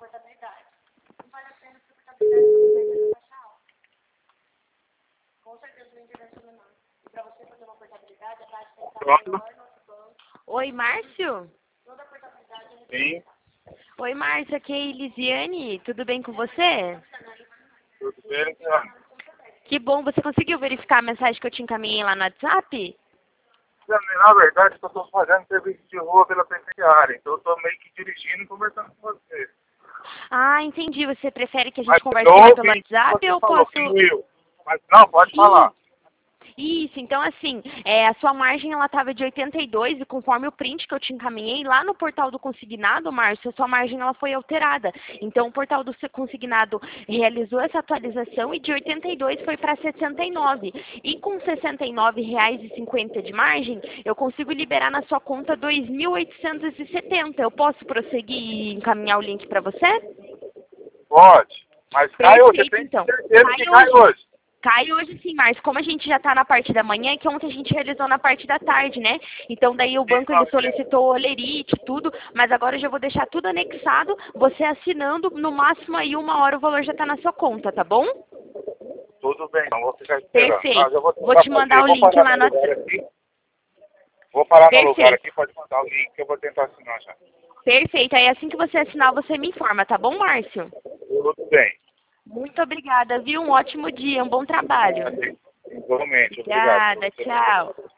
portabilidade. Não vale a pena porque a portabilidade não vai taxa alta. Com certeza não direcionando. E para você fazer uma portabilidade, a taxa tem que estar maior no nosso banco. Oi, Márcio? Toda a portabilidade é Sim. Oi, Márcio, aqui é a Elisiane. Tudo bem com você? Tudo bem, cara? Que bom. Você conseguiu verificar a mensagem que eu te encaminhei lá no WhatsApp? Na verdade, eu estou fazendo serviço de rua pela penitenciária, então eu estou meio que dirigindo e conversando com você. Ah, entendi. Você prefere que a gente Mas converse eu lá pelo ouvi que WhatsApp você ou falou posso... que doeu. Mas não, pode falar. Isso, então assim, a sua margem ela estava de 82 e conforme o print que eu te encaminhei lá no portal do consignado, Márcio, a sua margem ela foi alterada. Então o portal do consignado realizou essa atualização e de 82 foi para 69. E com R$ 69,50 de margem, eu consigo liberar na sua conta 2.870. Eu posso prosseguir e encaminhar o link para você? Pode. Mas cai hoje, eu Perfeito, tenho então. certeza que cai hoje. Cai hoje sim, Márcio. Como a gente já está na parte da manhã, é que ontem a gente realizou na parte da tarde, né? Então daí o banco ele solicitou o olerite, tudo, mas agora eu já vou deixar tudo anexado, você assinando, no máximo aí 1 hora o valor já está na sua conta, tá bom? Tudo bem, não vou ficar esperando. Perfeito. Mas eu Vou te mandar o link lá no WhatsApp. Vou parar no lugar Perfeito. aqui, pode mandar o link que eu vou tentar assinar já. Perfeito. Aí assim que você assinar, você me informa, tá bom, Márcio? Tudo bem. Muito obrigada, viu? Um ótimo dia, um bom trabalho. Igualmente, obrigado. Obrigada, tchau.